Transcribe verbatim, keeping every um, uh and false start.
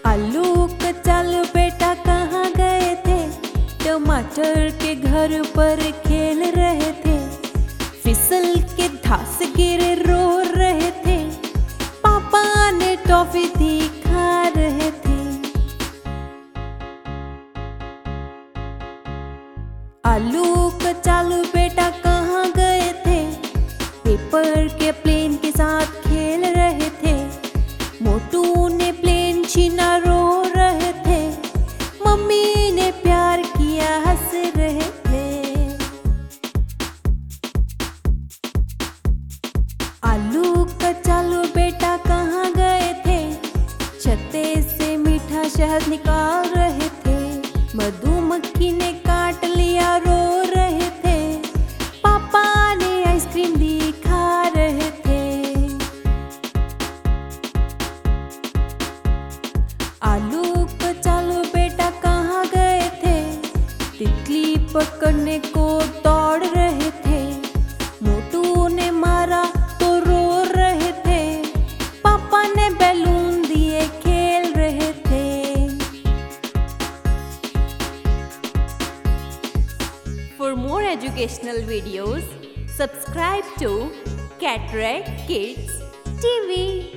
आलू कचालू बेटा कहाँ गए थे? टमाटर के घर पर खेल रहे थे। फिसल के घास गिरे रो रहे थे। पापा ने टॉफी दी खा रहे थे। आलू कचालू बेटा कहाँ गए थे? पेपर के प्लेन के साथ खेल रहे थे। मोटू ने प्लेन छीना रो रहे थे। मम्मी ने प्यार किया हंस रहे थे। आलू कचालू बेटा कहाँ गए थे? छत्ते से मीठा शहद निकाल रहे थे। मधुमक्खी ने काट लिया रो रहे थे। पापा ने आइसक्रीम दी खा रहे थे। आलू कचालू बेटा कहाँ गए थे? तितली पकड़ने को दौड़ रहे थे। मोटू ने मारा तो रो रहे थे। पापा ने बैलून दिए खेल रहे थे। For more educational videos, subscribe to Cataract Kids T V.